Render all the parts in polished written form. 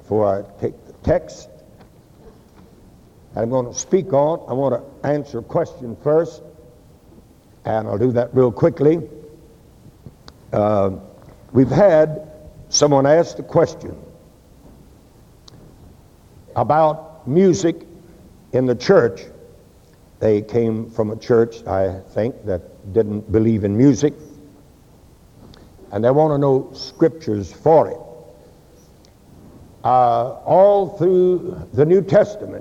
before I take the text I'm going to speak on. I want to answer a question first, and I'll do that real quickly. We've had someone ask the question about music in the church. They came from a church, I think, that didn't believe in music, and they want to know scriptures for it. All through the New Testament,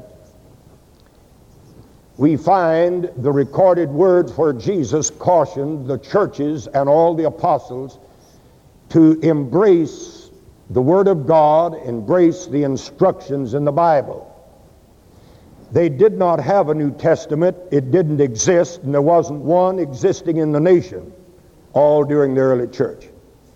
we find the recorded words where Jesus cautioned the churches and all the apostles to embrace the Word of God, embrace the instructions in the Bible. They did not have a New Testament. It didn't exist, and there wasn't one existing in the nation all during the early church.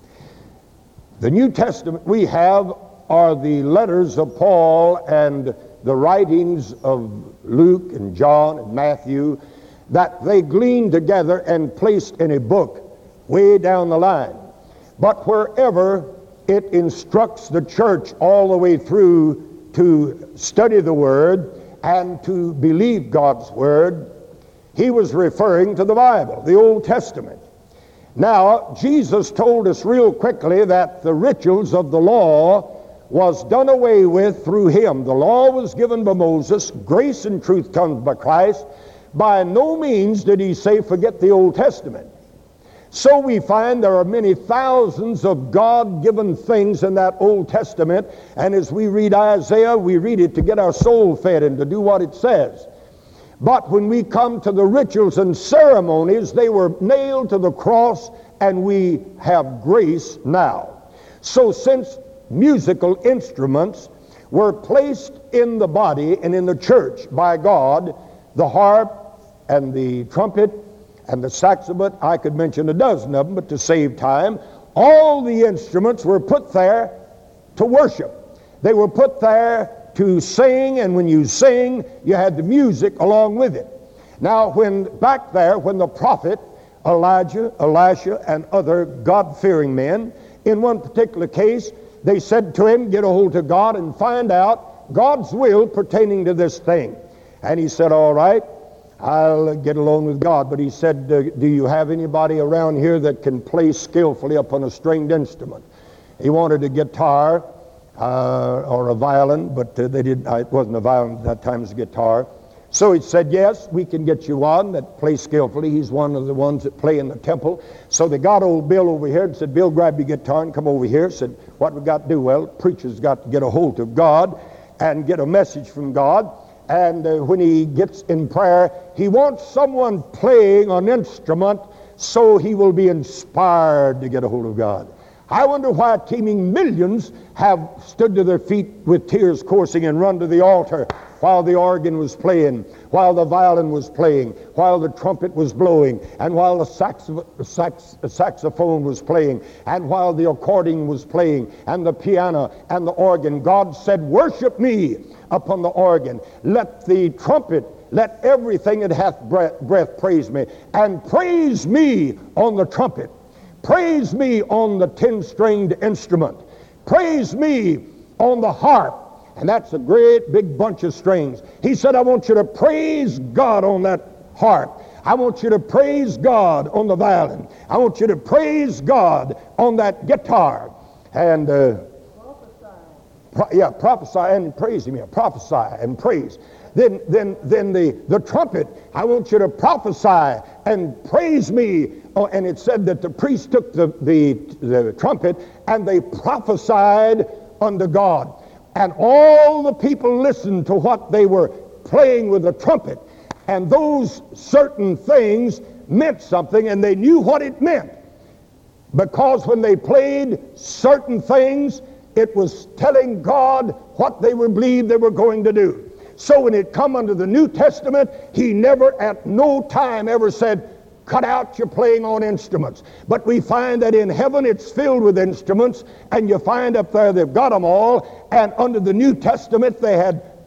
The New Testament we have are the letters of Paul and the writings of Luke and John and Matthew that they gleaned together and placed in a book way down the line. But wherever it instructs the church all the way through to study the Word and to believe God's Word, he was referring to the Bible, the Old Testament. Now, Jesus told us real quickly that the rituals of the law was done away with through him. The law was given by Moses. Grace and truth comes by Christ. By no means did he say forget the Old Testament. So we find there are many thousands of God-given things in that Old Testament, and as we read Isaiah, we read it to get our soul fed and to do what it says. But when we come to the rituals and ceremonies, they were nailed to the cross, and we have grace now. So since musical instruments were placed in the body and in the church by God, the harp and the trumpet and the saxophone, I could mention a dozen of them, but to save time, all the instruments were put there to worship. They were put there to sing, and when you sing, you had the music along with it. Now, when the prophet Elijah, Elisha, and other God-fearing men, in one particular case, they said to him, get a hold of God and find out God's will pertaining to this thing. And he said, all right, I'll get along with God. But he said, do you have anybody around here that can play skillfully upon a stringed instrument? He wanted a guitar or a violin, but they didn't. It wasn't a violin at that time, it was a guitar. So he said, yes, we can get you one that plays skillfully. He's one of the ones that play in the temple. So they got old Bill over here and said, Bill, grab your guitar and come over here. Said, what we got to do? Well, preacher's got to get a hold of God and get a message from God. And when he gets in prayer, he wants someone playing an instrument so he will be inspired to get a hold of God. I wonder why teeming millions have stood to their feet with tears coursing and run to the altar while the organ was playing, while the violin was playing, while the trumpet was blowing, and while the saxophone was playing, and while the accordion was playing, and the piano and the organ. God said, worship me upon the organ. Let the trumpet, let everything that hath breath praise me, and praise me on the trumpet. Praise me on the 10-stringed instrument. Praise me on the harp. And that's a great big bunch of strings. He said, I want you to praise God on that harp. I want you to praise God on the violin. I want you to praise God on that guitar. And prophesy and praise him. Yeah, prophesy and praise. Then the trumpet, I want you to prophesy and praise me. Oh, and it said that the priest took the trumpet and they prophesied unto God. And all the people listened to what they were playing with the trumpet. And those certain things meant something, and they knew what it meant. Because when they played certain things, it was telling God what they believed they were going to do. So when it come under the New Testament, he never at no time ever said, cut out your playing on instruments. But we find that in heaven it's filled with instruments, and you find up there they've got them all, and under the New Testament they had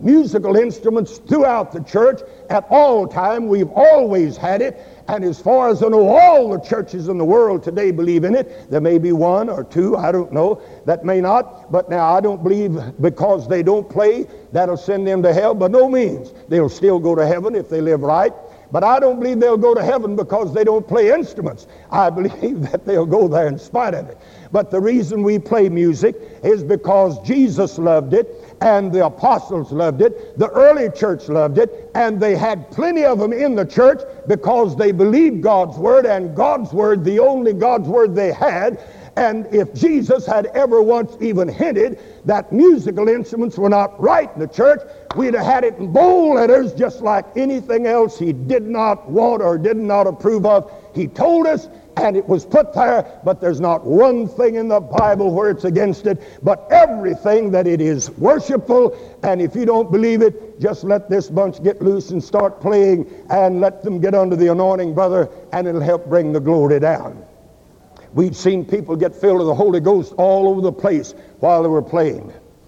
musical instruments throughout the church at all time. We've always had it. And as far as I know, all the churches in the world today believe in it. There may be one or two, I don't know, that may not. But now I don't believe because they don't play, that'll send them to hell. By no means. They'll still go to heaven if they live right. But I don't believe they'll go to heaven because they don't play instruments. I believe that they'll go there in spite of it. But the reason we play music is because Jesus loved it, and the apostles loved it, the early church loved it, and they had plenty of them in the church because they believed God's Word, and God's Word, the only God's Word they had. And if Jesus had ever once even hinted that musical instruments were not right in the church, we'd have had it in bold letters just like anything else he did not want or did not approve of. He told us, and it was put there, but there's not one thing in the Bible where it's against it, but everything that it is worshipful. And if you don't believe it, just let this bunch get loose and start playing, and let them get under the anointing, brother, and it'll help bring the glory down. We've seen people get filled with the Holy Ghost all over the place while they were playing.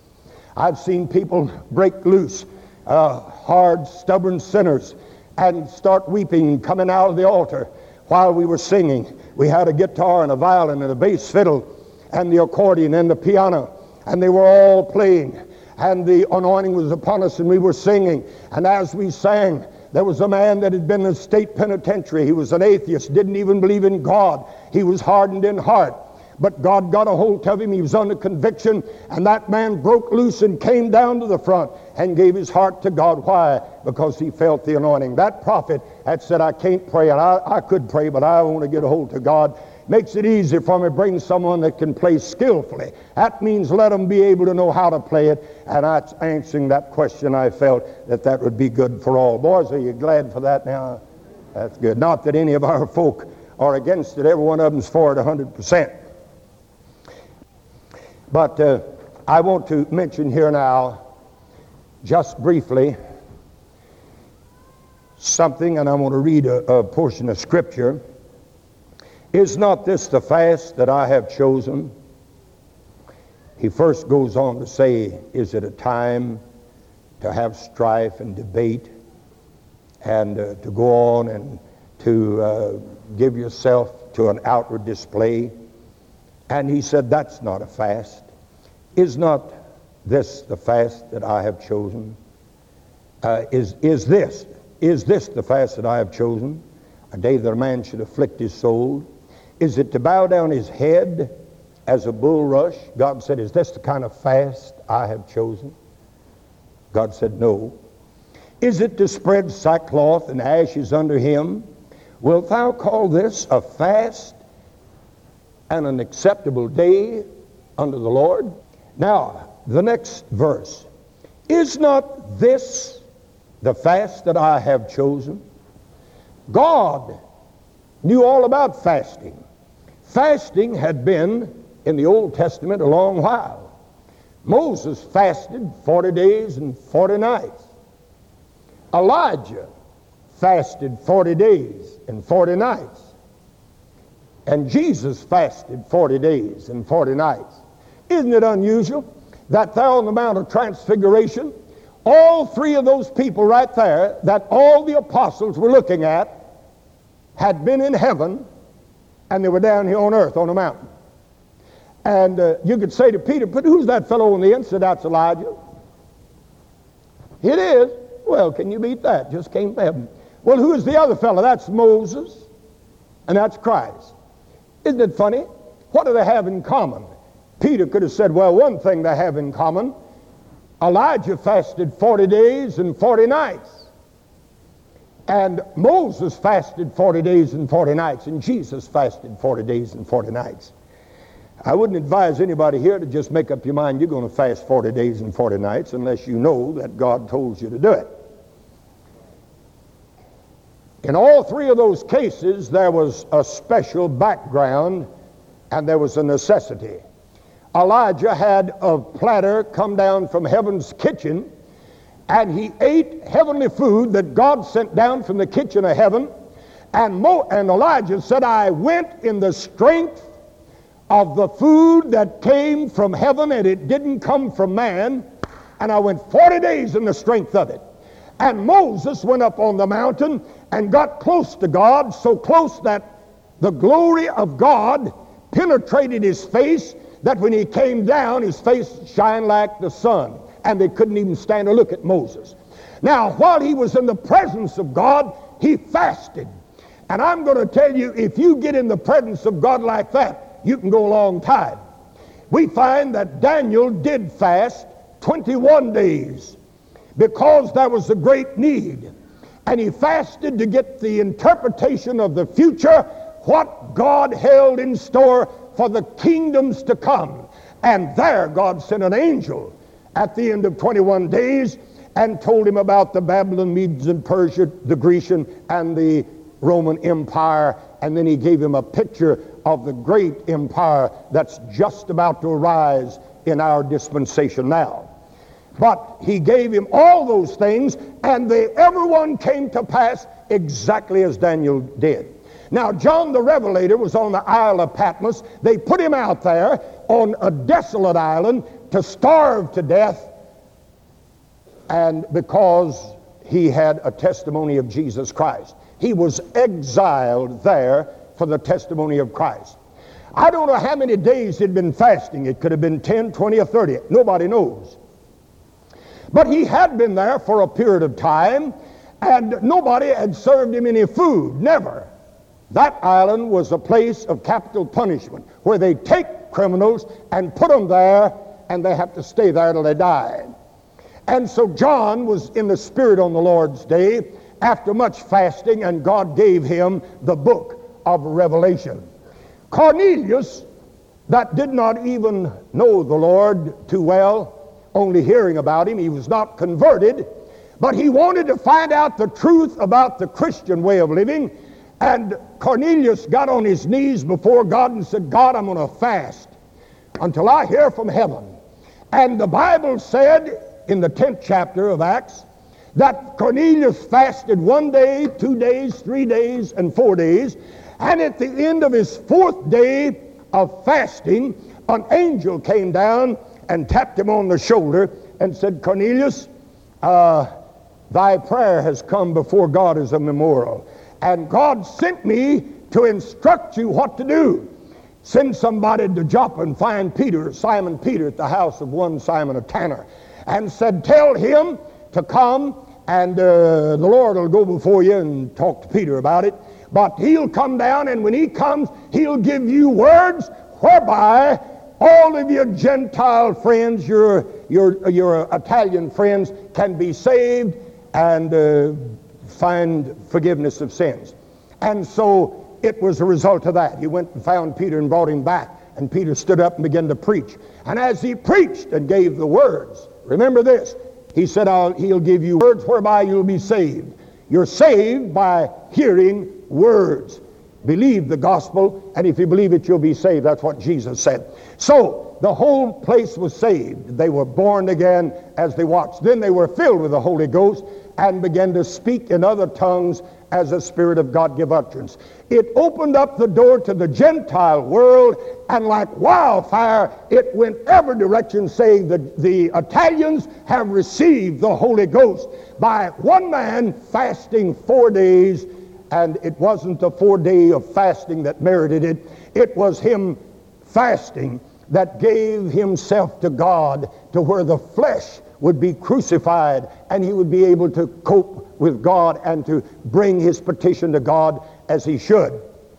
I've seen people break loose, hard, stubborn sinners, and start weeping coming out of the altar while we were singing. We had a guitar and a violin and a bass fiddle and the accordion and the piano, and they were all playing, and the anointing was upon us, and we were singing. And as we sang, there was a man that had been in a state penitentiary. He was an atheist, didn't even believe in God. He was hardened in heart. But God got a hold of him. He was under conviction, and that man broke loose and came down to the front and gave his heart to God. Why? Because he felt the anointing. That prophet had said, I can't pray, and I could pray, but I want to get a hold to God. Makes it easy for me to bring someone that can play skillfully. That means let them be able to know how to play it. And that's answering that question. I felt that would be good for all. Boys, are you glad for that now? That's good. Not that any of our folk are against it. Every one of them's for it 100%. But I want to mention here now, just briefly, something, and I want to read a portion of Scripture. Is not this the fast that I have chosen? He first goes on to say, is it a time to have strife and debate and to go on and to give yourself to an outward display? And he said, that's not a fast. Is not this the fast that I have chosen? Is this the fast that I have chosen? A day that a man should afflict his soul? Is it to bow down his head as a bulrush? God said, is this the kind of fast I have chosen? God said, no. Is it to spread sackcloth and ashes under him? Wilt thou call this a fast and an acceptable day unto the Lord? Now, the next verse. Is not this the fast that I have chosen? God knew all about fasting. Fasting had been in the Old Testament a long while. Moses fasted 40 days and 40 nights. Elijah fasted 40 days and 40 nights. And Jesus fasted 40 days and 40 nights. Isn't it unusual that there on the Mount of Transfiguration, all three of those people right there that all the apostles were looking at had been in heaven, and they were down here on earth on a mountain. And you could say to Peter, but who's that fellow on the end? Said, that's Elijah. It is. Well, can you beat that? Just came from heaven. Well, who is the other fellow? That's Moses, and that's Christ. Isn't it funny? What do they have in common? Peter could have said, well, one thing they have in common. Elijah fasted 40 days and 40 nights. And Moses fasted 40 days and 40 nights. And Jesus fasted 40 days and 40 nights. I wouldn't advise anybody here to just make up your mind you're going to fast 40 days and 40 nights unless you know that God told you to do it. In all three of those cases, there was a special background and there was a necessity. Elijah had a platter come down from heaven's kitchen, and he ate heavenly food that God sent down from the kitchen of heaven. And Elijah said, I went in the strength of the food that came from heaven, and it didn't come from man. And I went 40 days in the strength of it. And Moses went up on the mountain and got close to God, so close that the glory of God penetrated his face, that when he came down, his face shined like the sun, and they couldn't even stand to look at Moses. Now, while he was in the presence of God, he fasted. And I'm going to tell you, if you get in the presence of God like that, you can go a long time. We find that Daniel did fast 21 days because there was a great need. And he fasted to get the interpretation of the future, what God held in store for the kingdoms to come. And there God sent an angel at the end of 21 days and told him about the Babylon, Medes, and Persia, the Grecian, and the Roman Empire. And then he gave him a picture of the great empire that's just about to arise in our dispensation now. But he gave him all those things, and everyone came to pass exactly as Daniel did. Now, John the Revelator was on the Isle of Patmos. They put him out there on a desolate island to starve to death, and because he had a testimony of Jesus Christ. He was exiled there for the testimony of Christ. I don't know how many days he'd been fasting. It could have been 10, 20, or 30. Nobody knows. But he had been there for a period of time, and nobody had served him any food, never. That island was a place of capital punishment, where they take criminals and put them there, and they have to stay there till they die. And so John was in the Spirit on the Lord's day after much fasting, and God gave him the book of Revelation. Cornelius, that did not even know the Lord too well, only hearing about him, he was not converted, but he wanted to find out the truth about the Christian way of living. And Cornelius got on his knees before God and said, God, I'm going to fast until I hear from heaven. And the Bible said in the 10th chapter of Acts that Cornelius fasted 1 day, 2 days, 3 days, and 4 days. And at the end of his 4th day of fasting, an angel came down and tapped him on the shoulder and said, Cornelius, thy prayer has come before God as a memorial. And God sent me to instruct you what to do. Send somebody to Joppa and find Peter, Simon Peter, at the house of one Simon a tanner, and said, tell him to come, and the Lord will go before you and talk to Peter about it. But he'll come down, and when he comes, he'll give you words whereby all of your Gentile friends, your Italian friends, can be saved and find forgiveness of sins. And so it was a result of that. He went and found Peter and brought him back, and Peter stood up and began to preach. And as he preached and gave the words, remember this, he said, he'll give you words whereby you'll be saved. You're saved by hearing words. Believe the gospel, and if you believe it, you'll be saved. That's what Jesus said. So the whole place was saved. They were born again as they watched. Then they were filled with the Holy Ghost and began to speak in other tongues as the Spirit of God gave utterance. It opened up the door to the Gentile world, and like wildfire, it went every direction, saying that the Italians have received the Holy Ghost by one man fasting 4 days. And it wasn't the 4 day of fasting that merited it. It was him fasting that gave himself to God, to where the flesh would be crucified and he would be able to cope with God and to bring his petition to God as he should.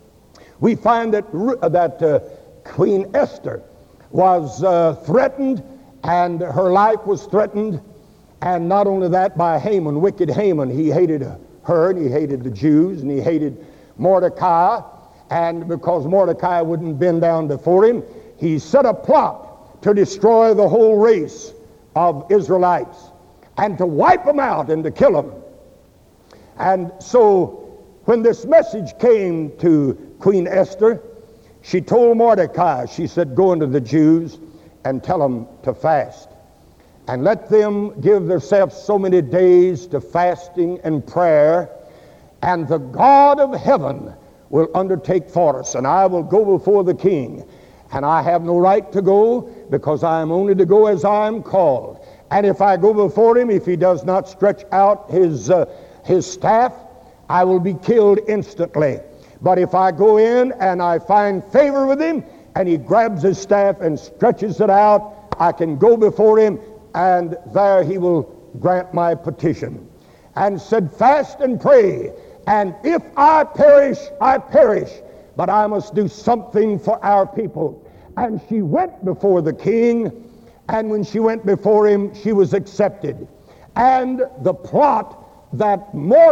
We find that Queen Esther was threatened, and her life was threatened, and not only that, by Haman, wicked Haman. He hated her, and he hated the Jews, and he hated Mordecai, and because Mordecai wouldn't bend down before him, he set a plot to destroy the whole race of Israelites and to wipe them out and to kill them. And so when this message came to Queen Esther, she told Mordecai, she said, go unto the Jews and tell them to fast, and let them give themselves so many days to fasting and prayer, and the God of heaven will undertake for us, and I will go before the king. And I have no right to go, because I am only to go as I am called. And if I go before him, if he does not stretch out his staff, I will be killed instantly. But if I go in and I find favor with him, and he grabs his staff and stretches it out, I can go before him, and there he will grant my petition. And said, fast and pray, and if I perish, I perish, but I must do something for our people. And she went before the king, and when she went before him, she was accepted. And the plot that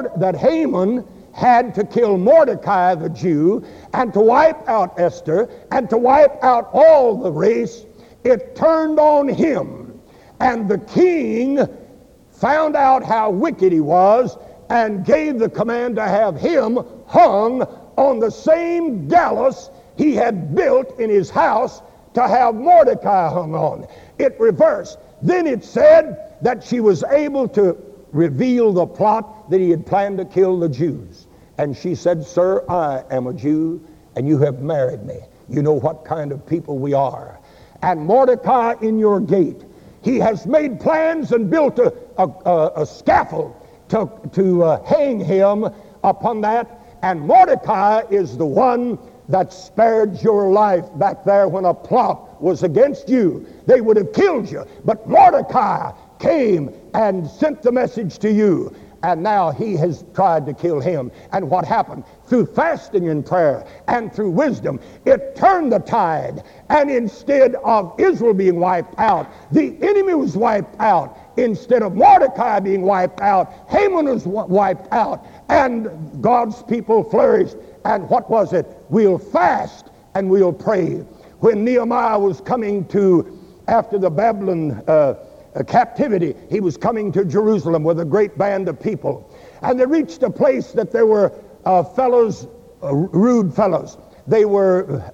Haman had to kill Mordecai the Jew, and to wipe out Esther, and to wipe out all the race, it turned on him. And the king found out how wicked he was, and gave the command to have him hung on the same gallows he had built in his house to have Mordecai hung on. It reversed. Then it said that she was able to reveal the plot that he had planned to kill the Jews. And she said, sir, I am a Jew, and you have married me. You know what kind of people we are. And Mordecai in your gate, he has made plans and built a scaffold to hang him upon that. And Mordecai is the one that spared your life back there when a plot was against you. They would have killed you. But Mordecai came and sent the message to you. And now he has tried to kill him. And what happened? Through fasting and prayer and through wisdom, it turned the tide. And instead of Israel being wiped out, the enemy was wiped out. Instead of Mordecai being wiped out, Haman was wiped out. And God's people flourished. And what was it? We'll fast and we'll pray. When Nehemiah was coming to, after the Babylon captivity, he was coming to Jerusalem with a great band of people. And they reached a place that there were fellows, rude fellows. They were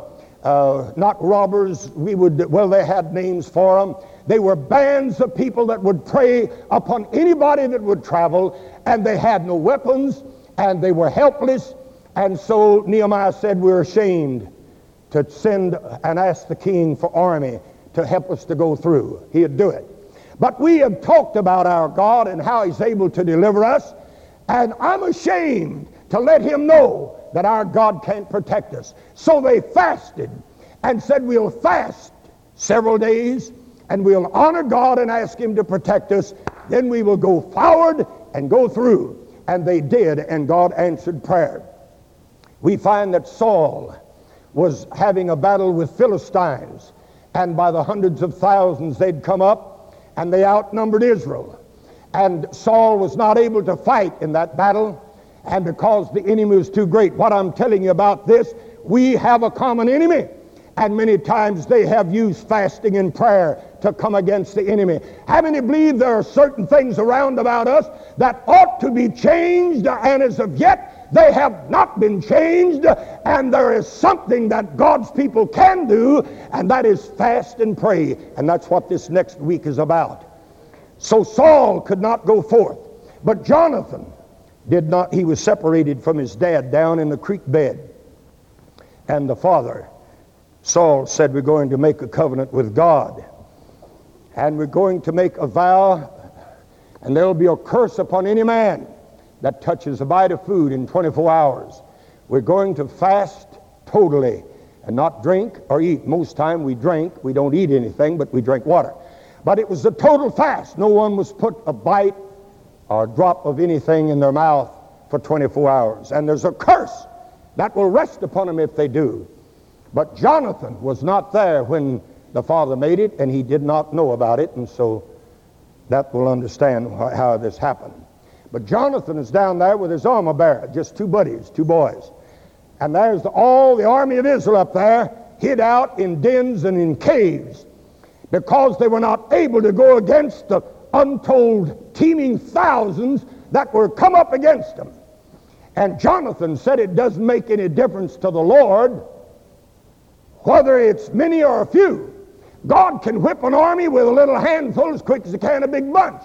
not robbers. They had names for them. They were bands of people that would prey upon anybody that would travel, and they had no weapons, and they were helpless. And so Nehemiah said, we're ashamed to send and ask the king for army to help us to go through. He'd do it. But we have talked about our God and how he's able to deliver us, and I'm ashamed to let him know that our God can't protect us. So they fasted and said, we'll fast several days, and we'll honor God and ask him to protect us. Then we will go forward and go through. And they did, and God answered prayer. We find that Saul was having a battle with Philistines, and by the hundreds of thousands they'd come up, and they outnumbered Israel. And Saul was not able to fight in that battle, and because the enemy was too great. What I'm telling you about this, we have a common enemy, and many times they have used fasting and prayer to come against the enemy. How many believe there are certain things around about us that ought to be changed, and as of yet they have not been changed, and there is something that God's people can do, and that is fast and pray. And that's what this next week is about. So Saul could not go forth, but Jonathan did not. He was separated from his dad down in the creek bed. And the father, Saul, said, we're going to make a covenant with God, and we're going to make a vow, and there will be a curse upon any man that touches a bite of food in 24 hours. We're going to fast totally and not drink or eat. Most time we drink. We don't eat anything, but we drink water. But it was a total fast. No one was put a bite or a drop of anything in their mouth for 24 hours. And there's a curse that will rest upon them if they do. But Jonathan was not there when the father made it, and he did not know about it, and so that will understand how this happened. But Jonathan is down there with his armor bearer, just two buddies, two boys. And there's all the army of Israel up there, hid out in dens and in caves, because they were not able to go against the untold teeming thousands that were come up against them. And Jonathan said, it doesn't make any difference to the Lord whether it's many or a few. God can whip an army with a little handful as quick as he can a big bunch.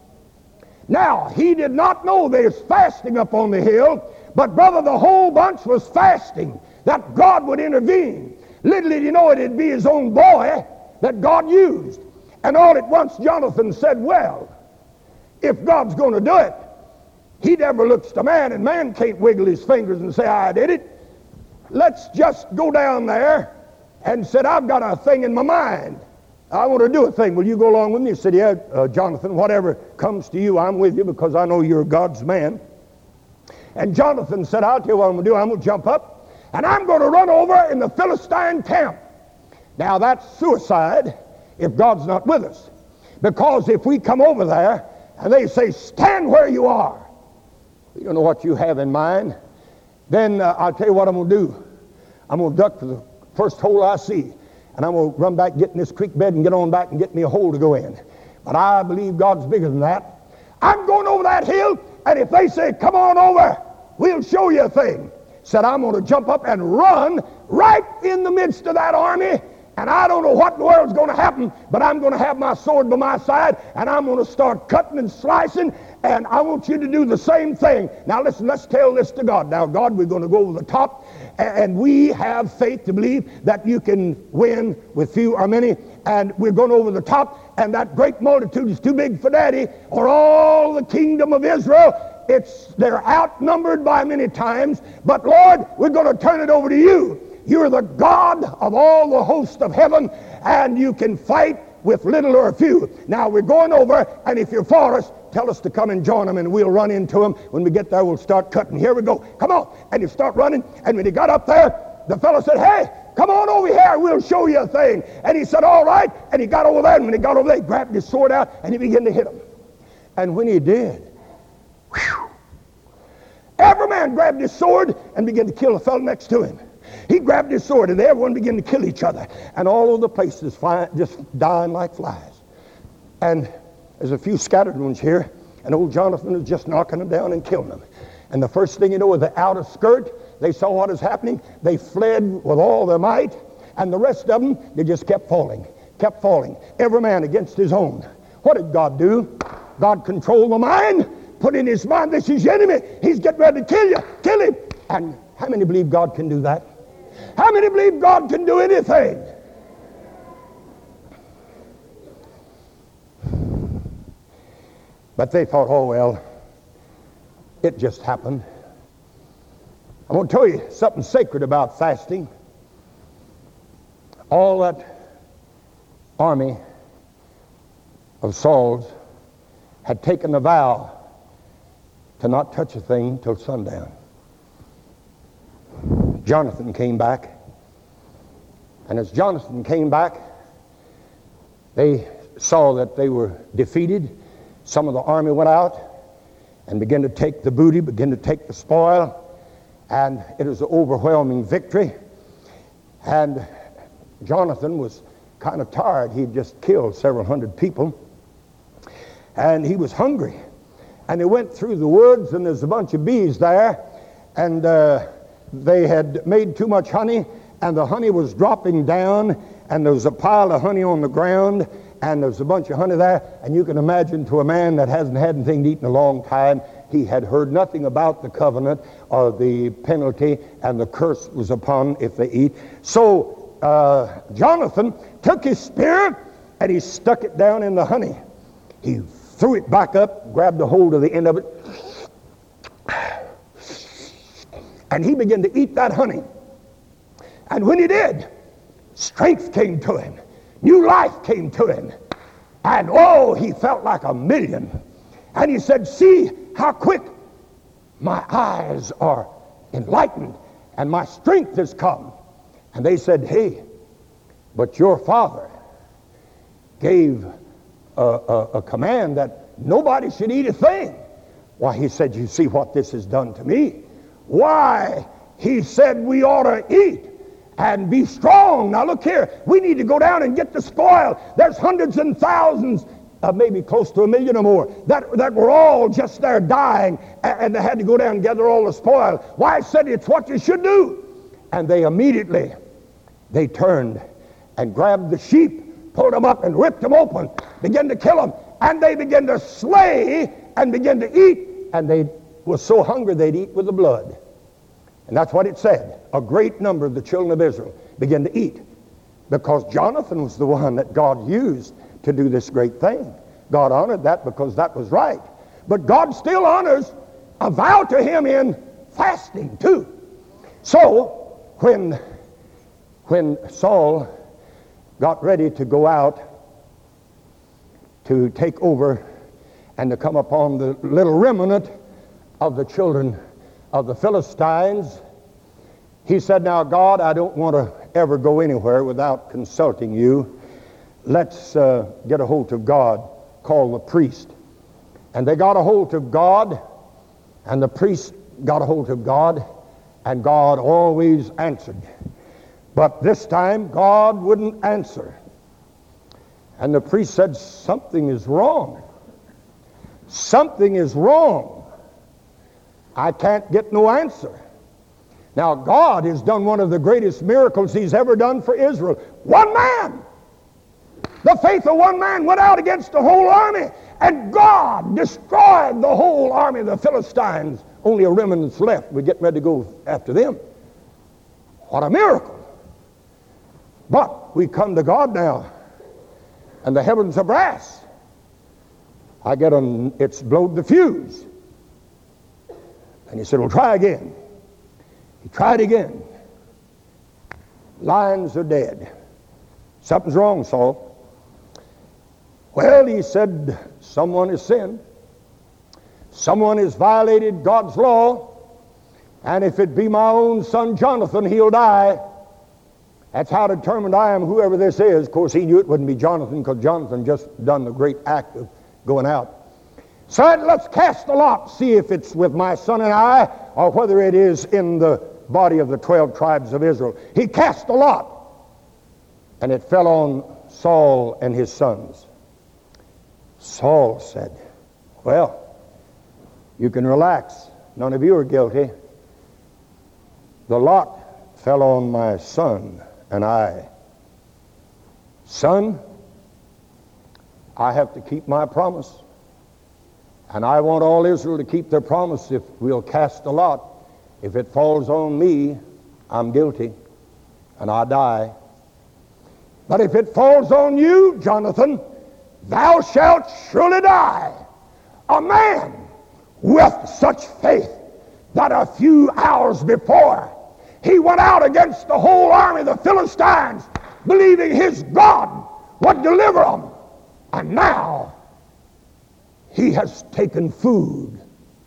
Now, he did not know they was fasting up on the hill, but brother, the whole bunch was fasting that God would intervene. Little did he know it'd be his own boy that God used. And all at once Jonathan said, well, if God's going to do it, he never looks to man, and man can't wiggle his fingers and say, I did it. Let's just go down there and said, I've got a thing in my mind. I want to do a thing. Will you go along with me? He said, yeah, Jonathan, whatever comes to you, I'm with you because I know you're God's man. And Jonathan said, I'll tell you what I'm going to do. I'm going to jump up and I'm going to run over in the Philistine camp. Now that's suicide if God's not with us. Because if we come over there and they say, stand where you are, you don't know what you have in mind, then I'll tell you what I'm going to do. I'm going to duck for the first hole I see. And I'm going to run back, get in this creek bed and get on back and get me a hole to go in. But I believe God's bigger than that. I'm going over that hill, and if they say, come on over, we'll show you a thing. Said, I'm going to jump up and run right in the midst of that army, and I don't know what in the world's going to happen, but I'm going to have my sword by my side, and I'm going to start cutting and slicing, and I want you to do the same thing. Now listen, let's tell this to God. Now God, we're going to go over the top, and we have faith to believe that you can win with few or many, and we're going over the top, and that great multitude is too big for daddy, or all the kingdom of Israel. They're outnumbered by many times, but Lord, we're going to turn it over to you. You're the God of all the host of heaven, and you can fight with little or few. Now we're going over, and if you're for us, tell us to come and join them, and we'll run into them. When we get there, we'll start cutting. Here we go. Come on. And you start running, and when he got up there, the fellow said, hey, come on over here. We'll show you a thing. And he said, all right. And he got over there, and when he got over there, he grabbed his sword out, and he began to hit him. And when he did, whew, every man grabbed his sword and began to kill the fellow next to him. He grabbed his sword, and everyone began to kill each other. And all over the place is just dying like flies. And there's a few scattered ones here, and old Jonathan is just knocking them down and killing them. And the first thing you know, with the outer skirt, they saw what was happening. They fled with all their might, and the rest of them, they just kept falling, every man against his own. What did God do? God controlled the mind, put in his mind, this is your enemy. He's getting ready to kill you. Kill him. And how many believe God can do that? How many believe God can do anything? But they thought, oh, well, it just happened. I'm going to tell you something sacred about fasting. All that army of Saul's had taken the vow to not touch a thing till sundown. Jonathan came back, and as Jonathan came back, they saw that they were defeated. Some of the army went out and began to take the booty, began to take the spoil, and it was an overwhelming victory. And Jonathan was kind of tired. He'd just killed several hundred people, and he was hungry. And they went through the woods, and there's a bunch of bees there, and they had made too much honey, and the honey was dropping down, and there was a pile of honey on the ground, and there was a bunch of honey there. And you can imagine, to a man that hasn't had anything to eat in a long time, he had heard nothing about the covenant or the penalty, and the curse was upon if they eat. So Jonathan took his spear and he stuck it down in the honey. He threw it back up, grabbed a hold of the end of it, and he began to eat that honey. And when he did, strength came to him. New life came to him. And oh, he felt like a million. And he said, see how quick my eyes are enlightened and my strength has come. And they said, hey, but your father gave a command that nobody should eat a thing. Why, he said, you see what this has done to me. Why, he said, we ought to eat and be strong. Now look here, we need to go down and get the spoil. There's hundreds and thousands, maybe close to 1 million or more, that were all just there dying, and they had to go down and gather all the spoil. Why, I said, it's what you should do. And they immediately, they turned and grabbed the sheep, pulled them up and ripped them open, began to kill them, and they began to slay and began to eat, and they were so hungry they'd eat with the blood. And that's what it said. A great number of the children of Israel began to eat, because Jonathan was the one that God used to do this great thing. God honored that because that was right. But God still honors a vow to him in fasting too. So when Saul got ready to go out to take over and to come upon the little remnant of the children of the Philistines, he said, now God, I don't want to ever go anywhere without consulting you. Let's get a hold of God, called the priest. And they got a hold of God, and the priest got a hold of God, and God always answered. But this time, God wouldn't answer. And the priest said, something is wrong. Something is wrong. I can't get no answer. Now, God has done one of the greatest miracles he's ever done for Israel. One man, the faith of one man went out against the whole army, and God destroyed the whole army of the Philistines. Only a remnant's left. We're getting ready to go after them. What a miracle. But we come to God now, and the heavens are brass. It's blowed the fuse. And he said, well, try again. He tried again. Lions are dead. Something's wrong, Saul. Well, he said, someone has sinned. Someone has violated God's law. And if it be my own son Jonathan, he'll die. That's how determined I am, whoever this is. Of course, he knew it wouldn't be Jonathan, because Jonathan just done the great act of going out. Said, let's cast a lot, see if it's with my son and I, or whether it is in the body of the 12 tribes of Israel. He cast a lot, and it fell on Saul and his sons. Saul said, well, you can relax. None of you are guilty. The lot fell on my son and I. Son, I have to keep my promise. And I want all Israel to keep their promise. If we'll cast a lot, if it falls on me, I'm guilty and I die. But if it falls on you, Jonathan, thou shalt surely die. A man with such faith that a few hours before he went out against the whole army of the Philistines, believing his God would deliver them. And now he has taken food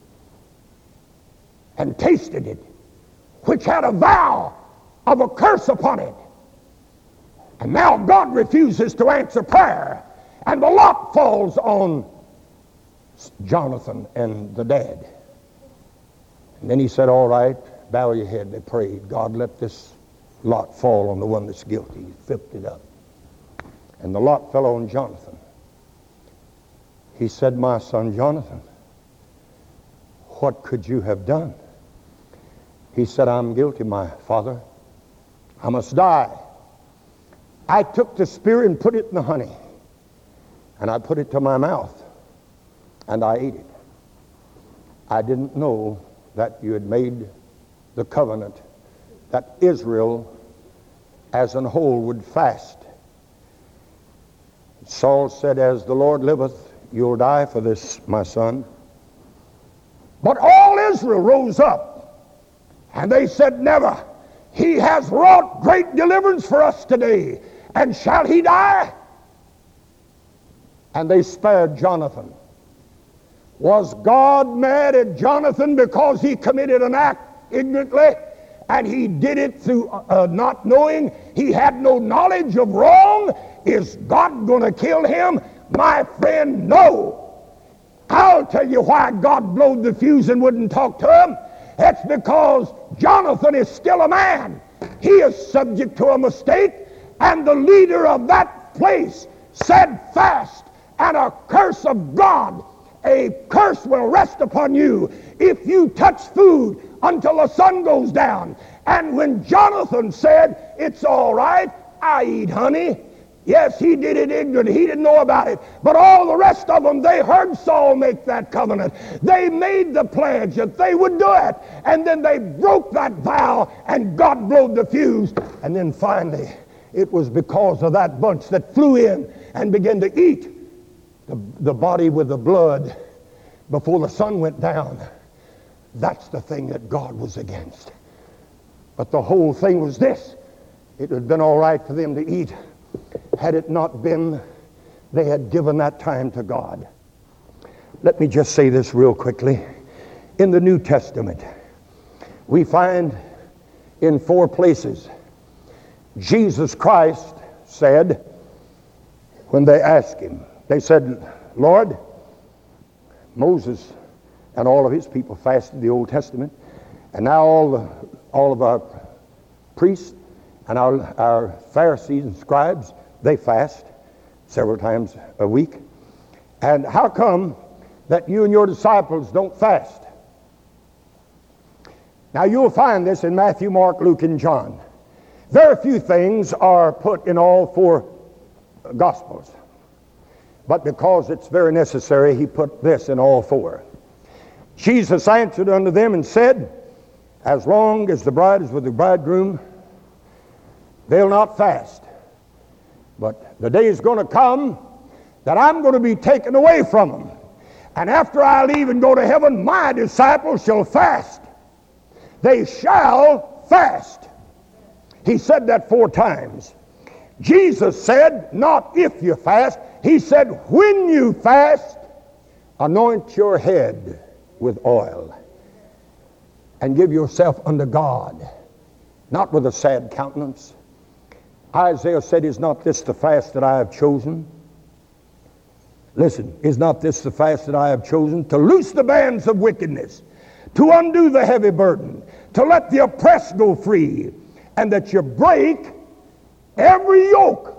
and tasted it, which had a vow of a curse upon it. And now God refuses to answer prayer, and the lot falls on Jonathan and the dead. And then he said, all right, bow your head. They prayed, God, let this lot fall on the one that's guilty. He flipped it up. And the lot fell on Jonathan. He said, my son Jonathan, what could you have done? He said, I'm guilty, my father. I must die. I took the spear and put it in the honey, and I put it to my mouth, and I ate it. I didn't know that you had made the covenant that Israel as an whole would fast. Saul said, as the Lord liveth, you'll die for this, my son. But all Israel rose up, and they said, never. He has wrought great deliverance for us today, and shall he die? And they spared Jonathan. Was God mad at Jonathan because he committed an act ignorantly, and he did it through not knowing? He had no knowledge of wrong. Is God going to kill him? My friend, no. I'll tell you why God blowed the fuse and wouldn't talk to him. It's because Jonathan is still a man. He is subject to a mistake, and the leader of that place said fast, and a curse of God, a curse will rest upon you if you touch food until the sun goes down. And when Jonathan said, it's all right, I eat honey. Yes, he did it ignorant. He didn't know about it. But all the rest of them, they heard Saul make that covenant. They made the pledge that they would do it. And then they broke that vow, and God blowed the fuse. And then finally, it was because of that bunch that flew in and began to eat the body with the blood before the sun went down. That's the thing that God was against. But the whole thing was this: it would have been all right for them to eat had it not been they had given that time to God. Let me just say this real quickly. In the New Testament, we find in 4 places Jesus Christ said, when they asked him, they said, Lord, Moses and all of his people fasted in the Old Testament, and now all of our priests and our Pharisees and scribes, they fast several times a week. And how come that you and your disciples don't fast? Now you'll find this in Matthew, Mark, Luke, and John. Very few things are put in all 4 Gospels. But because it's very necessary, he put this in all 4. Jesus answered unto them and said, as long as the bride is with the bridegroom, they'll not fast. But the day is going to come that I'm going to be taken away from them. And after I leave and go to heaven, my disciples shall fast. They shall fast. He said that 4 times. Jesus said, not if you fast. He said, when you fast, anoint your head with oil and give yourself unto God, not with a sad countenance. Isaiah said, is not this the fast that I have chosen? Listen, is not this the fast that I have chosen? To loose the bands of wickedness, to undo the heavy burden, to let the oppressed go free, and that you break every yoke.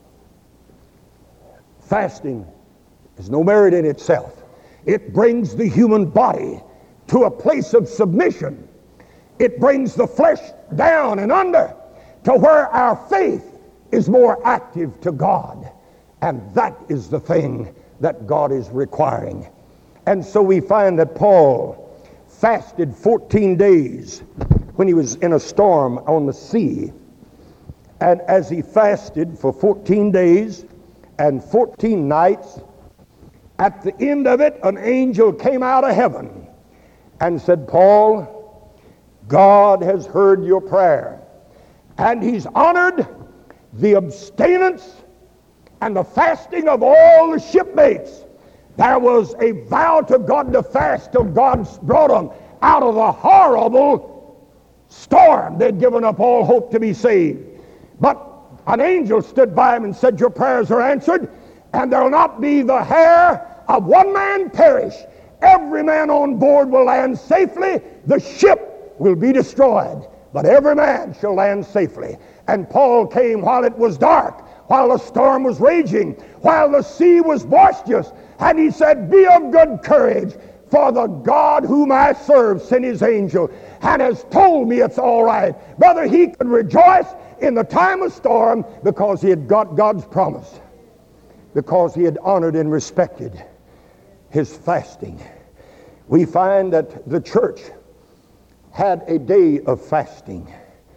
Fasting is no merit in itself. It brings the human body to a place of submission. It brings the flesh down and under to where our faith is more active to God. And that is the thing that God is requiring. And so we find that Paul fasted 14 days when he was in a storm on the sea. And as he fasted for 14 days and 14 nights, at the end of it, an angel came out of heaven and said, Paul, God has heard your prayer, and he's honored the abstinence and the fasting of all the shipmates. There was a vow to God to fast till God brought them out of the horrible storm. They'd given up all hope to be saved. But an angel stood by him and said, your prayers are answered, and there will not be the hair of one man perish. Every man on board will land safely. The ship will be destroyed, but every man shall land safely. And Paul came while it was dark, while the storm was raging, while the sea was boisterous, and he said, be of good courage, for the God whom I serve sent his angel and has told me it's all right. Brother, he could rejoice in the time of storm because he had got God's promise, because he had honored and respected his fasting. We find that the church had a day of fasting.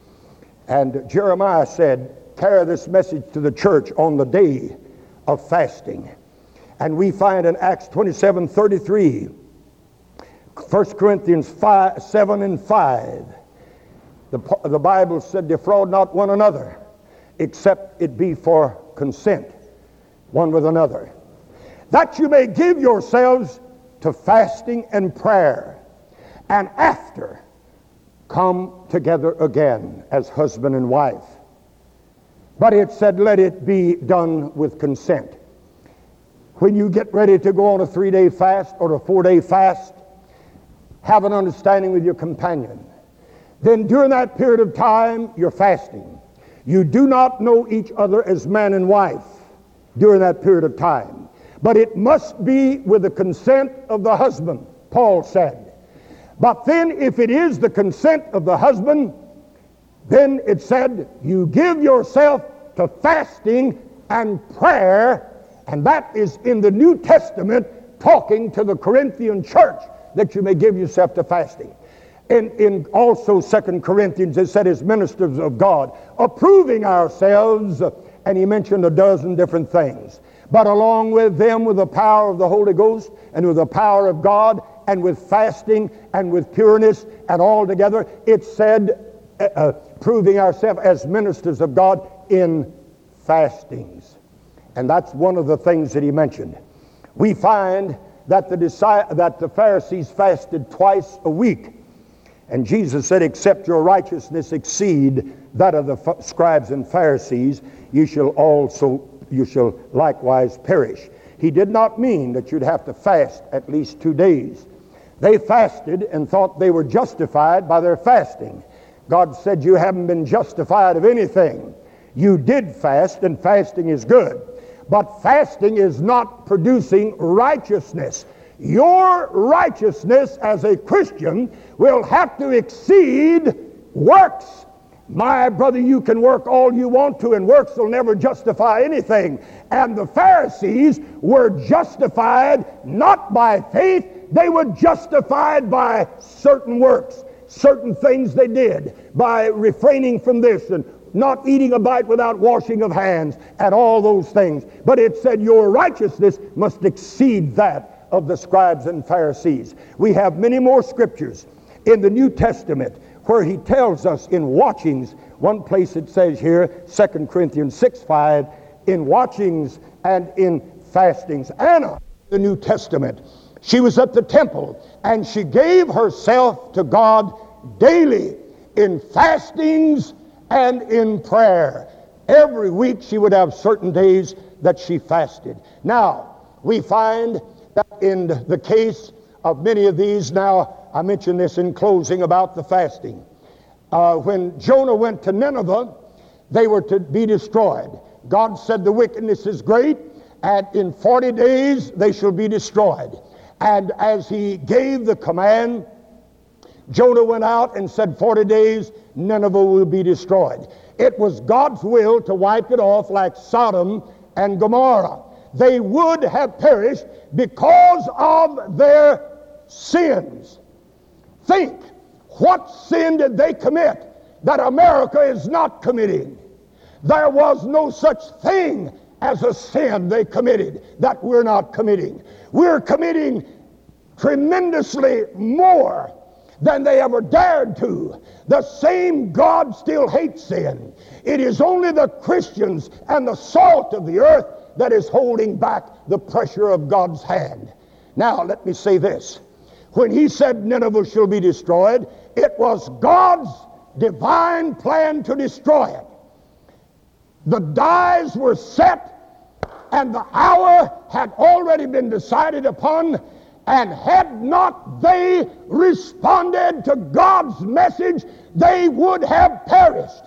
And Jeremiah said, carry this message to the church on the day of fasting. And we find in Acts 27:33, 1 Corinthians 7 and 5, the Bible said, defraud not one another, except it be for consent one with another, that you may give yourselves to fasting and prayer, and after come together again as husband and wife. But it said, let it be done with consent. When you get ready to go on a 3-day fast or a 4-day fast, have an understanding with your companion. Then during that period of time, you're fasting. You do not know each other as man and wife during that period of time. But it must be with the consent of the husband, Paul said. But then if it is the consent of the husband, then it said, you give yourself to fasting and prayer. And that is in the New Testament talking to the Corinthian church, that you may give yourself to fasting. In also 2 Corinthians, it said, as ministers of God, approving ourselves, and he mentioned a dozen different things. But along with them, with the power of the Holy Ghost and with the power of God and with fasting and with pureness and all together, it said, proving ourselves as ministers of God in fastings. And that's one of the things that he mentioned. We find that the Pharisees fasted twice a week. And Jesus said, except your righteousness exceed that of the scribes and Pharisees, you shall likewise perish. He did not mean that you'd have to fast at least 2 days. They fasted and thought they were justified by their fasting. God said, you haven't been justified of anything. You did fast, and fasting is good. But fasting is not producing righteousness. Your righteousness as a Christian will have to exceed works. My brother, you can work all you want to, and works will never justify anything. And the Pharisees were justified not by faith, they were justified by certain works, certain things they did, by refraining from this and not eating a bite without washing of hands and all those things. But it said your righteousness must exceed that of the scribes and Pharisees. We have many more scriptures in the New Testament where he tells us in watchings. One place it says here, 2 Corinthians 6:5, in watchings and in fastings. Anna, the New Testament, she was at the temple and she gave herself to God daily in fastings and in prayer. Every week she would have certain days that she fasted. Now, we find that in the case of many of these, now I mentioned this in closing about the fasting. When Jonah went to Nineveh, they were to be destroyed. God said the wickedness is great, and in 40 days they shall be destroyed. And as he gave the command, Jonah went out and said 40 days Nineveh will be destroyed. It was God's will to wipe it off like Sodom and Gomorrah. They would have perished because of their sins. Think, what sin did they commit that America is not committing? There was no such thing as a sin they committed that we're not committing. We're committing tremendously more than they ever dared to. The same God still hates sin. It is only the Christians and the salt of the earth that is holding back the pressure of God's hand. Now, let me say this. When he said Nineveh shall be destroyed, it was God's divine plan to destroy it. The dies were set, and the hour had already been decided upon, and had not they responded to God's message, they would have perished.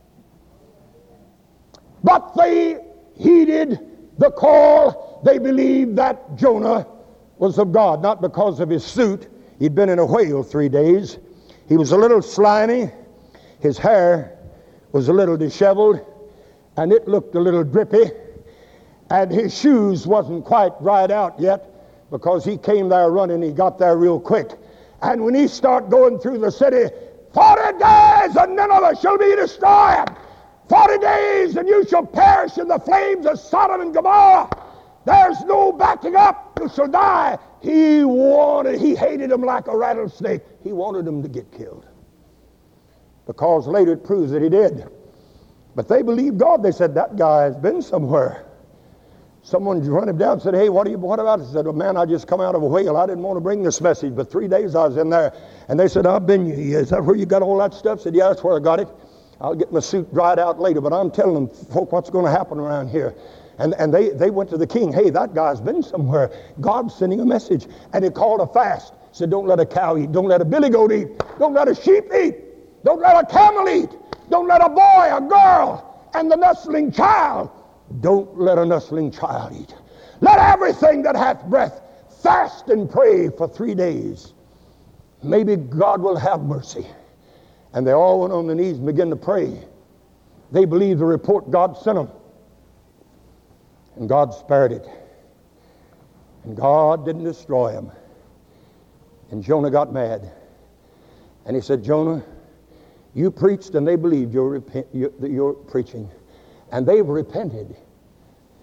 But they heeded the call. They believed that Jonah was of God, not because of his suit. He'd been in a whale 3 days. He was a little slimy. His hair was a little disheveled, and it looked a little drippy. And his shoes wasn't quite dried out yet, because he came there running. He got there real quick. And when he started going through the city, 40 days and Nineveh shall be destroyed. 40 days and you shall perish in the flames of Sodom and Gomorrah. There's no backing up. You shall die. He hated them like a rattlesnake. He wanted them to get killed. Because later it proves that he did. But they believed God. They said, that guy has been somewhere. Someone run him down and said, hey, what about it? He said, oh, man, I just come out of a whale. I didn't want to bring this message, but 3 days I was in there. And they said, is that where you got all that stuff? I said, yeah, that's where I got it. I'll get my suit dried out later, but I'm telling them, folk, what's going to happen around here. And they went to the king. Hey, that guy's been somewhere. God's sending a message. And he called a fast. Said, don't let a cow eat. Don't let a billy goat eat. Don't let a sheep eat. Don't let a camel eat. Don't let a boy, a girl, and the nursling child. Don't let a nursling child eat. Let everything that hath breath fast and pray for 3 days. Maybe God will have mercy. And they all went on their knees and began to pray. They believed the report God sent them. And God spared it. And God didn't destroy them. And Jonah got mad. And he said, Jonah, you preached and they believed your preaching. And they've repented.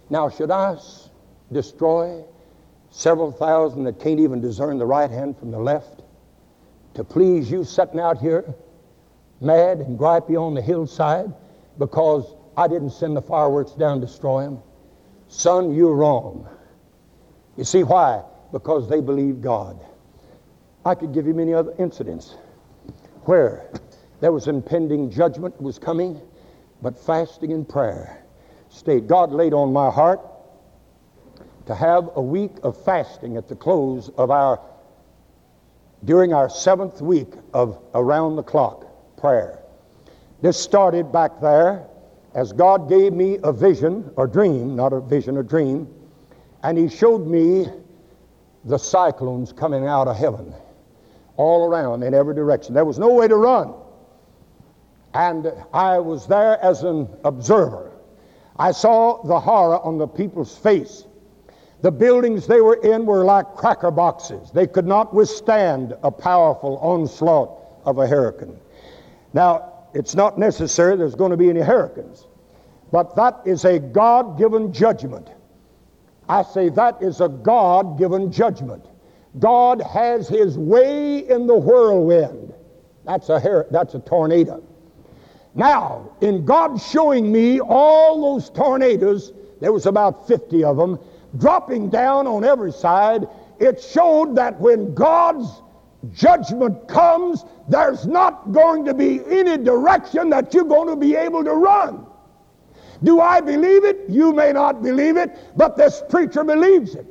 Now, should I destroy several thousand that can't even discern the right hand from the left to please you sitting out here mad and gripey on the hillside because I didn't send the fireworks down to destroy them? Son, you're wrong. You see why? Because they believe God. I could give you many other incidents where there was impending judgment was coming, but fasting and prayer stayed. God laid on my heart to have a week of fasting at the close of during our 7th week of around the clock prayer. This started back there as God gave me a vision or dream, not a vision, a dream, and He showed me the cyclones coming out of heaven all around in every direction. There was no way to run. And I was there as an observer. I saw the horror on the people's face. The buildings they were in were like cracker boxes. They could not withstand a powerful onslaught of a hurricane. Now, it's not necessary there's going to be any hurricanes, but that is a God-given judgment. I say that is a God-given judgment. God has His way in the whirlwind. That's a tornado. Now, in God showing me all those tornadoes, there was about 50 of them, dropping down on every side, it showed that when God's judgment comes, there's not going to be any direction that you're going to be able to run. Do I believe it? You may not believe it, but this preacher believes it.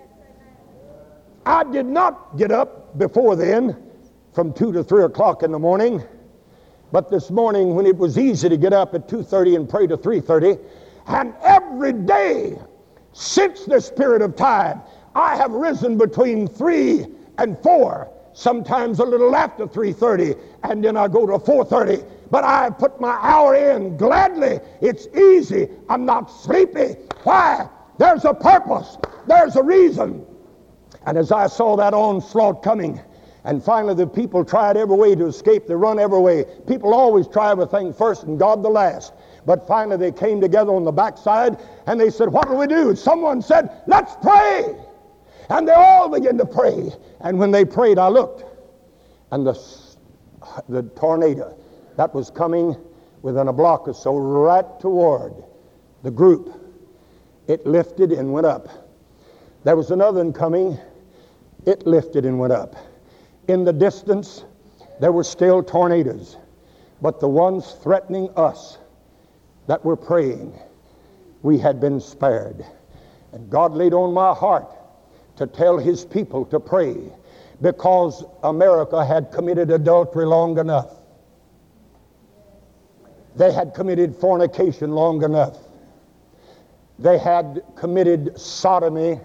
I did not get up before then from 2 to 3 o'clock in the morning, but this morning when it was easy to get up at 2:30 and pray to 3:30, and every day since this period of time, I have risen between 3 and 4, sometimes a little after 3:30, and then I go to 4:30. But I put my hour in gladly. It's easy. I'm not sleepy. Why? There's a purpose. There's a reason. And as I saw that onslaught coming, and finally the people tried every way to escape. They run every way. People always try everything first and God the last. But finally they came together on the backside and they said, what do we do? Someone said, let's pray. And they all began to pray. And when they prayed, I looked. And the tornado that was coming within a block or so right toward the group, it lifted and went up. There was another one coming. It lifted and went up. In the distance, there were still tornadoes. But the ones threatening us that were praying, we had been spared. And God laid on my heart to tell His people to pray, because America had committed adultery long enough. They had committed fornication long enough. They had committed sodomy,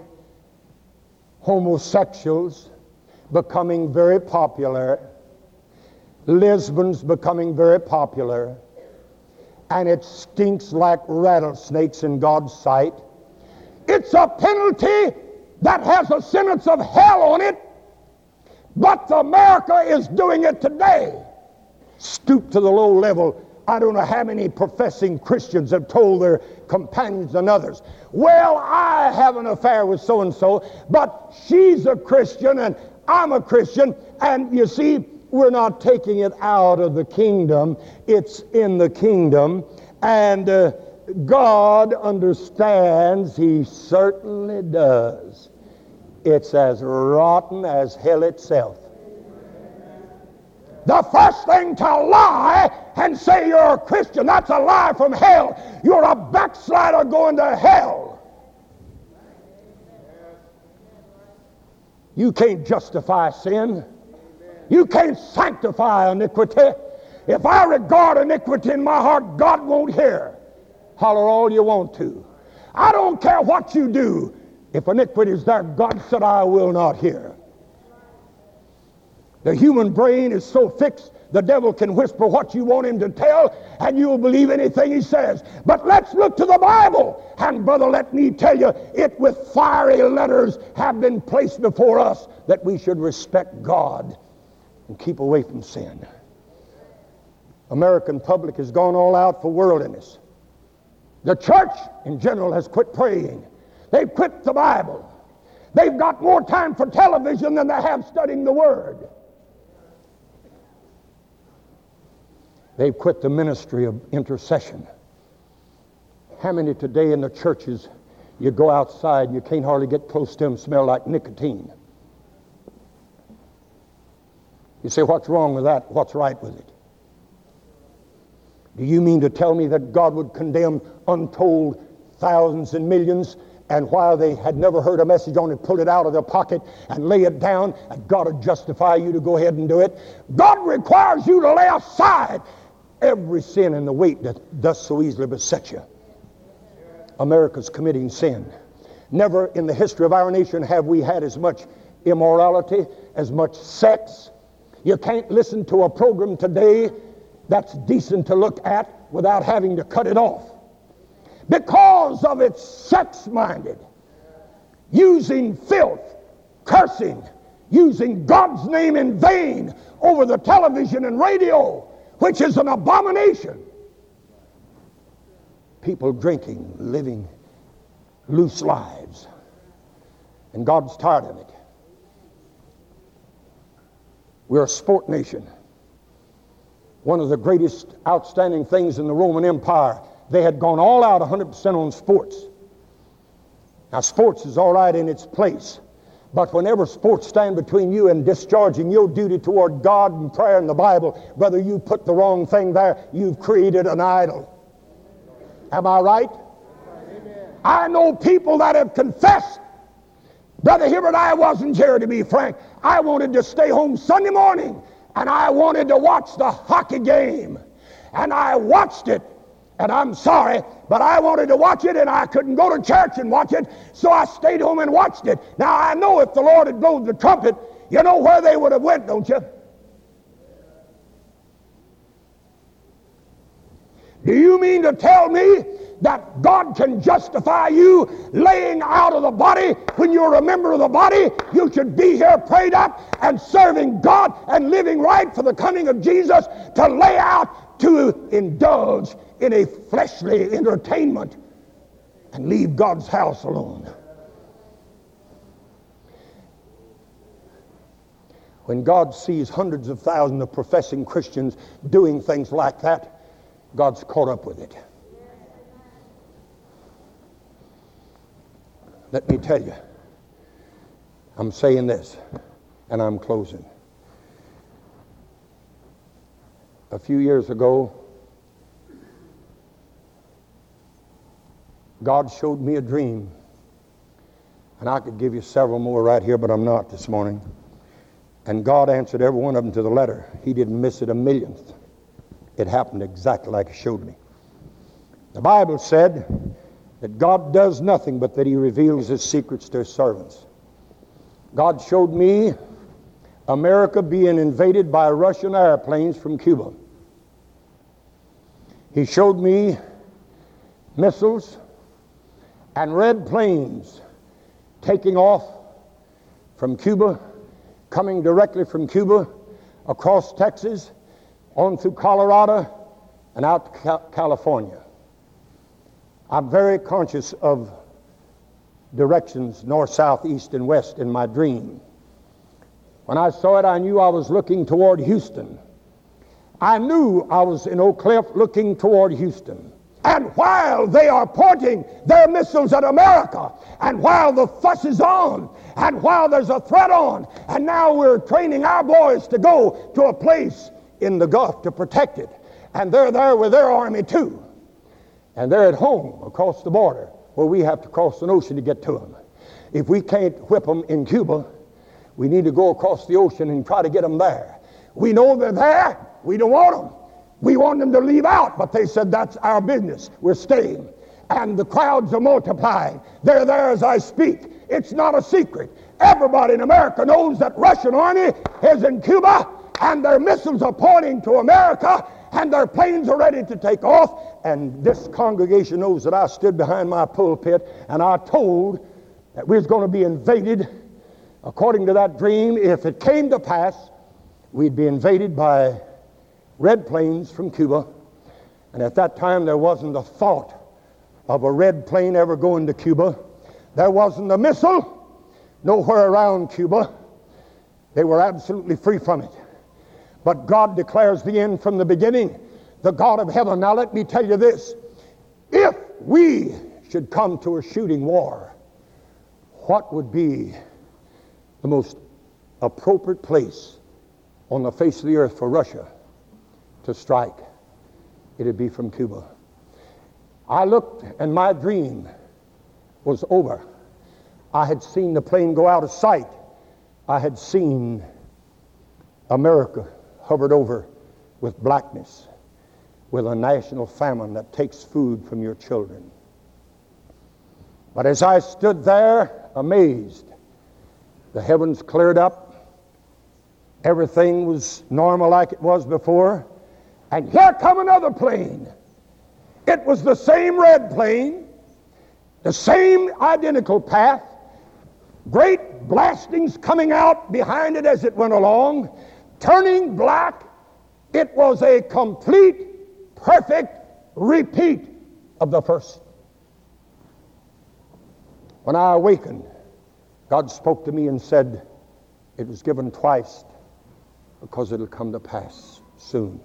homosexuals becoming very popular, lesbians becoming very popular, and it stinks like rattlesnakes in God's sight. It's a penalty that has a sentence of hell on it, but America is doing it today. Stoop to the low level. I don't know how many professing Christians have told their companions and others, well, I have an affair with so-and-so, but she's a Christian and I'm a Christian, and you see, we're not taking it out of the kingdom. It's in the kingdom, and God understands. He certainly does. It's as rotten as hell itself. The first thing to lie and say you're a Christian, that's a lie from hell. You're a backslider going to hell. You can't justify sin. You can't sanctify iniquity. If I regard iniquity in my heart, God won't hear. Holler all you want to. I don't care what you do. If iniquity is there, God said, I will not hear. The human brain is so fixed, the devil can whisper what you want him to tell, and you'll believe anything he says. But let's look to the Bible. And brother, let me tell you, it with fiery letters have been placed before us that we should respect God and keep away from sin. American public has gone all out for worldliness. The church in general has quit praying. They've quit the Bible. They've got more time for television than they have studying the Word. They've quit the ministry of intercession. How many today in the churches, you go outside and you can't hardly get close to them, smell like nicotine? You say, what's wrong with that? What's right with it? Do you mean to tell me that God would condemn untold thousands and millions, and while they had never heard a message on it, pull it out of their pocket and lay it down, and God would justify you to go ahead and do it? God requires you to lay aside every sin and the weight that does so easily beset you. America's committing sin. Never in the history of our nation have we had as much immorality, as much sex. You can't listen to a program today that's decent to look at without having to cut it off, because of its sex-minded, using filth, cursing, using God's name in vain over the television and radio, which is an abomination. People drinking, living loose lives, and God's tired of it. We're a sport nation. One of the greatest outstanding things in the Roman Empire, they had gone all out 100% on sports. Now, sports is all right in its place, but whenever sports stand between you and discharging your duty toward God and prayer and the Bible, brother, you put the wrong thing there. You've created an idol. Am I right? Amen. I know people that have confessed. Brother Hibbert, I wasn't here, to be frank. I wanted to stay home Sunday morning, and I wanted to watch the hockey game. And I watched it. And I'm sorry, but I wanted to watch it, and I couldn't go to church and watch it, so I stayed home and watched it. Now, I know if the Lord had blown the trumpet, you know where they would have went, don't you? Do you mean to tell me that God can justify you laying out of the body when you're a member of the body? You should be here prayed up and serving God and living right for the coming of Jesus, to lay out to indulge in a fleshly entertainment and leave God's house alone. When God sees hundreds of thousands of professing Christians doing things like that, God's caught up with it. Let me tell you, I'm saying this, and I'm closing. A few years ago, God showed me a dream, and I could give you several more right here, but I'm not this morning. And God answered every one of them to the letter. He didn't miss it a millionth. It happened exactly like He showed me. The Bible said that God does nothing but that He reveals His secrets to His servants. God showed me America being invaded by Russian airplanes from Cuba. He showed me missiles and red planes taking off from Cuba, coming directly from Cuba across Texas, on through Colorado, and out to California. I'm very conscious of directions, north, south, east, and west in my dream. When I saw it, I knew I was looking toward Houston. I knew I was in Oak Cliff looking toward Houston. And while they are pointing their missiles at America, and while the fuss is on, and while there's a threat on, and now we're training our boys to go to a place in the Gulf to protect it, and they're there with their army too, and they're at home across the border where we have to cross an ocean to get to them. If we can't whip them in Cuba, we need to go across the ocean and try to get them there. We know they're there. We don't want them. We want them to leave out, but they said that's our business. We're staying. And the crowds are multiplying. They're there as I speak. It's not a secret. Everybody in America knows that Russian army is in Cuba, and their missiles are pointing to America, and their planes are ready to take off. And this congregation knows that I stood behind my pulpit, and I told that we was going to be invaded. According to that dream, if it came to pass, we'd be invaded by red planes from Cuba. And at that time, there wasn't a thought of a red plane ever going to Cuba. There wasn't a missile nowhere around Cuba. They were absolutely free from it. But God declares the end from the beginning, the God of heaven. Now let me tell you this. If we should come to a shooting war, what would be the most appropriate place on the face of the earth for Russia to strike? It'd be from Cuba. I looked and my dream was over. I had seen the plane go out of sight. I had seen America hovered over with blackness, with a national famine that takes food from your children. But as I stood there amazed, the heavens cleared up. Everything was normal like it was before. And here come another plane. It was the same red plane, the same identical path, great blastings coming out behind it as it went along, turning black. It was a complete, perfect repeat of the first. When I awakened, God spoke to me and said, it was given twice because it'll come to pass soon.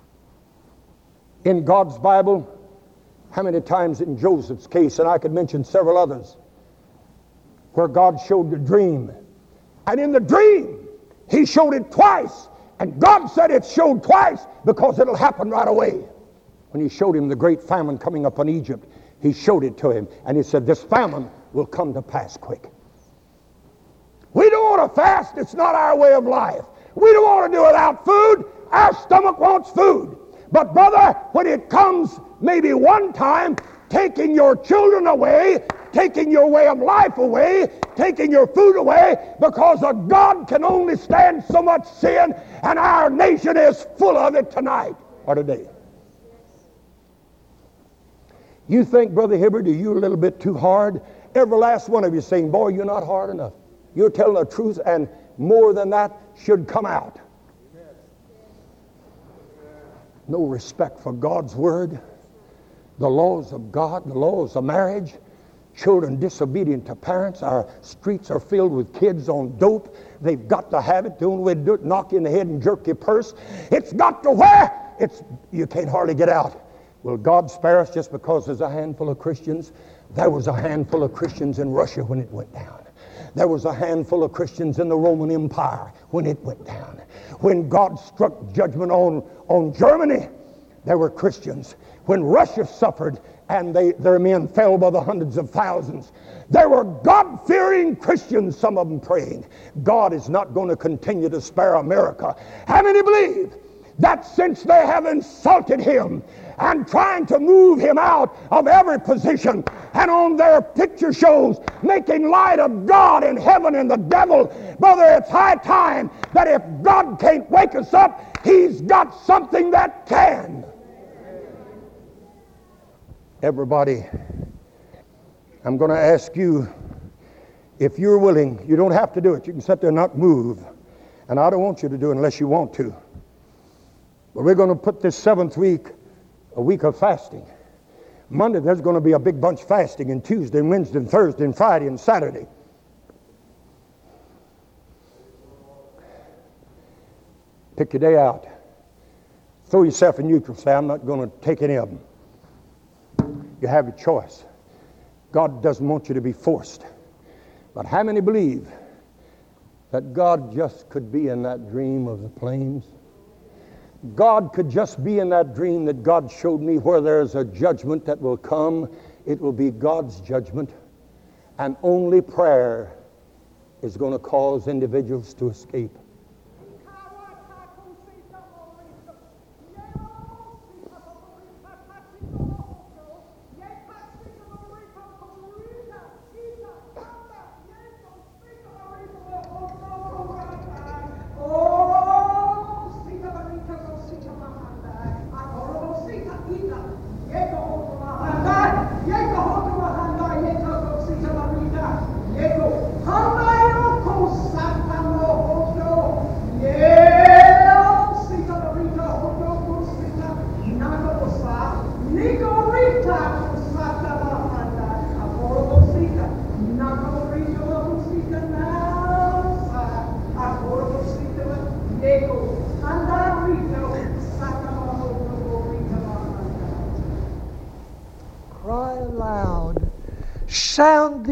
In God's Bible, how many times in Joseph's case, and I could mention several others, where God showed the dream. And in the dream, he showed it twice. And God said it showed twice because it'll happen right away. When he showed him the great famine coming upon Egypt, he showed it to him. And he said, this famine will come to pass quick. We don't want to fast. It's not our way of life. We don't want to do without food. Our stomach wants food. But brother, when it comes maybe one time, taking your children away, taking your way of life away, taking your food away, because a God can only stand so much sin, and our nation is full of it tonight or today. You think, Brother Hibbert, are you a little bit too hard? Every last one of you saying, boy, you're not hard enough. You're telling the truth, and more than that should come out. No respect for God's word, the laws of God, the laws of marriage, children disobedient to parents. Our streets are filled with kids on dope. They've got to have it. The only way to do it, knock you in the head and jerk your purse. It's got to where? You can't hardly get out. Will God spare us just because there's a handful of Christians? There was a handful of Christians in Russia when it went down. There was a handful of Christians in the Roman Empire when it went down. When God struck judgment on Germany, there were Christians. When Russia suffered and their men fell by the hundreds of thousands, there were God-fearing Christians, some of them praying. God is not going to continue to spare America. How many believe that since they have insulted him and trying to move him out of every position, and on their picture shows making light of God and heaven and the devil, brother, it's high time that if God can't wake us up, he's got something that can. Everybody, I'm going to ask you, if you're willing, you don't have to do it. You can sit there and not move. And I don't want you to do it unless you want to. But we're going to put this 7th week a week of fasting. Monday there's going to be a big bunch fasting, and Tuesday and Wednesday and Thursday and Friday and Saturday. Pick your day out. Throw yourself in neutral. Say, I'm not going to take any of them. You have your choice. God doesn't want you to be forced. But how many believe that God just could be in that dream of the plains? God could just be in that dream that God showed me, where there's a judgment that will come. It will be God's judgment. And only prayer is going to cause individuals to escape.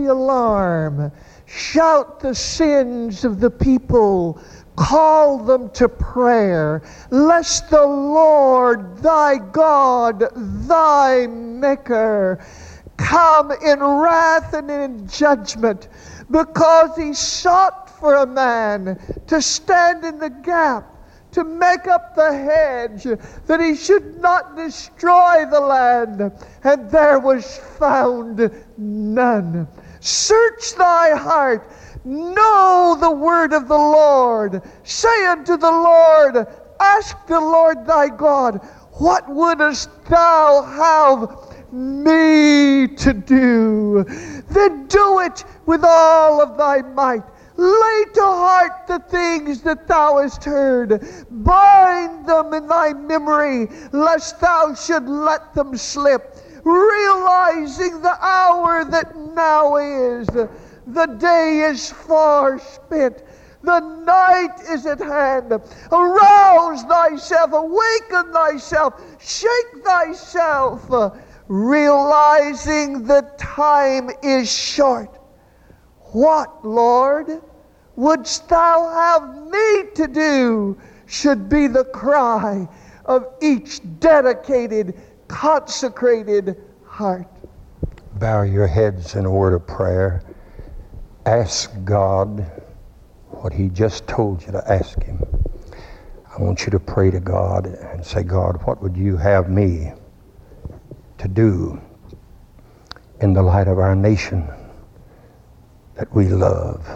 alarm. Shout the sins of the people. Call them to prayer, lest the Lord thy God, thy Maker, come in wrath and in judgment, because he sought for a man to stand in the gap, to make up the hedge, that he should not destroy the land, and there was found none. Search thy heart, know the word of the Lord. Say unto the Lord, ask the Lord thy God, what wouldest thou have me to do? Then do it with all of thy might. Lay to heart the things that thou hast heard. Bind them in thy memory, lest thou should let them slip. Realizing the hour that now is. The day is far spent. The night is at hand. Arouse thyself, awaken thyself, shake thyself, realizing the time is short. What, Lord, wouldst thou have me to do, should be the cry of each dedicated, consecrated heart. Bow your heads in a word of prayer. Ask God what he just told you to ask him. I want you to pray to God and say, God, what would you have me to do in the light of our nation that we love,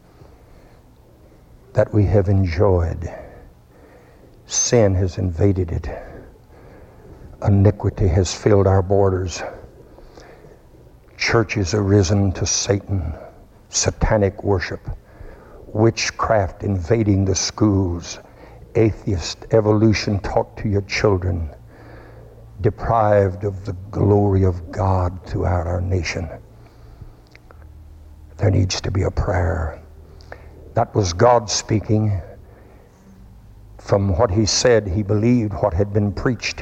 that we have enjoyed? Sin has invaded it. Iniquity has filled our borders. Churches are risen to Satan. Satanic worship. Witchcraft invading the schools. Atheist evolution taught to your children. Deprived of the glory of God throughout our nation. There needs to be a prayer. That was God speaking. From what he said, he believed what had been preached.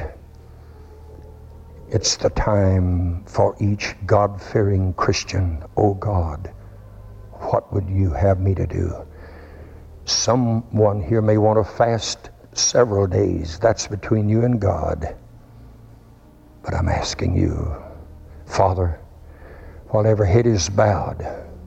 It's the time for each God-fearing Christian. Oh God, what would you have me to do? Someone here may want to fast several days. That's between you and God. But I'm asking you, Father, while every head is bowed,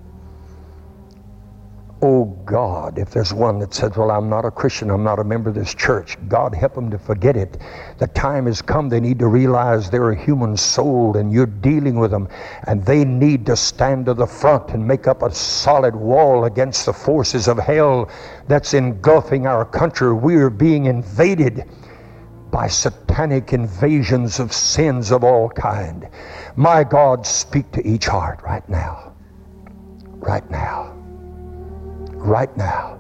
oh God, if there's one that says, well, I'm not a Christian, I'm not a member of this church, God help them to forget it. The time has come. They need to realize they're a human soul and you're dealing with them, and they need to stand to the front and make up a solid wall against the forces of hell that's engulfing our country. We're being invaded by satanic invasions of sins of all kind. My God, speak to each heart right now. Right now. Right now.